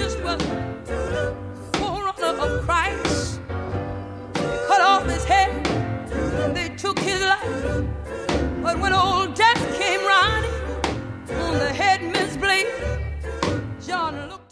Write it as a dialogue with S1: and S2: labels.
S1: Jesus was the forerunner of Christ. They cut off his head and they took his life. But when old death came riding on the head misblade, John looked.